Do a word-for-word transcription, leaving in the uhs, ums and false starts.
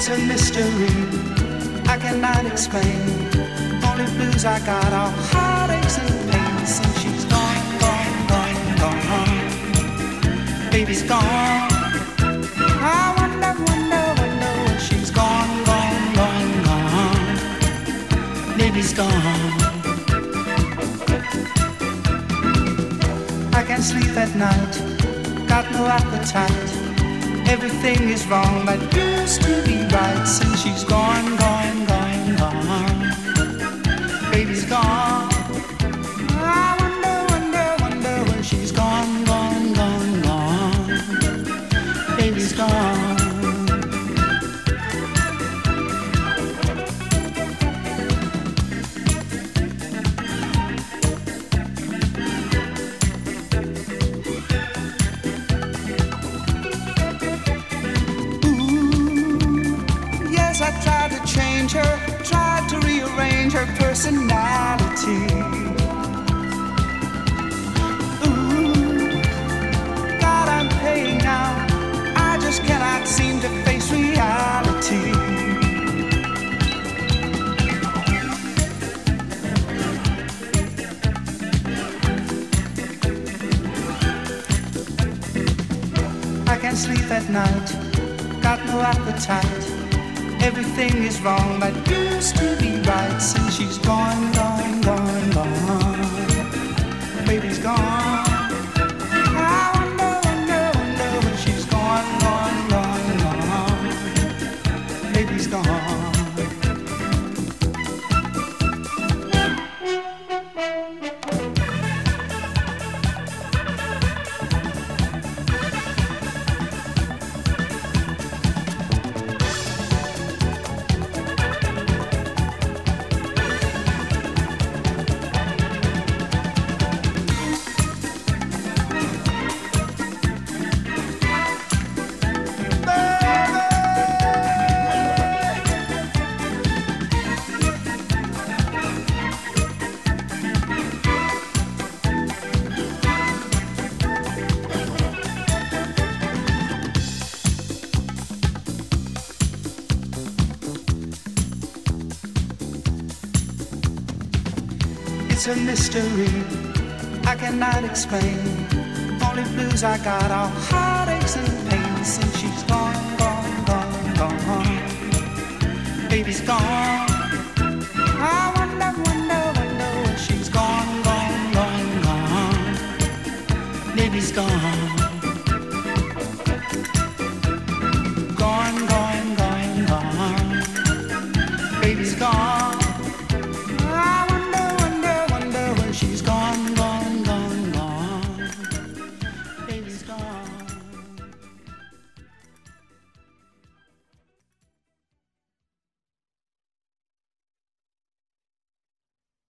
It's a mystery I cannot explain. Only blues I got are heartaches and pains. Since she's gone, gone, gone, gone. Baby's gone. I wonder, wonder, wonder when she's gone, gone, gone, gone. Baby's gone. I can't sleep at night, got no appetite. Everything is wrong that used to be right. Since she's gone, gone, gone, gone. Baby's gone. I wonder, wonder, wonder when she's gone, gone, gone, gone. Baby's gone. I tried to change her, tried to rearrange her personality. Ooh, God, I'm paying now. I just cannot seem to face reality. I can't sleep at night, got no appetite. Everything is wrong that used to be right. Since she's gone, gone, gone, gone. Baby's gone. I wonder, wonder, wonder when she's gone, gone, gone, gone. Baby's gone. It's a mystery I cannot explain. Only blues I got are heartaches and pains. Since she's gone, gone, gone, gone. Baby's gone. I wonder, wonder, wonder when she's gone, gone, gone, gone. Baby's gone.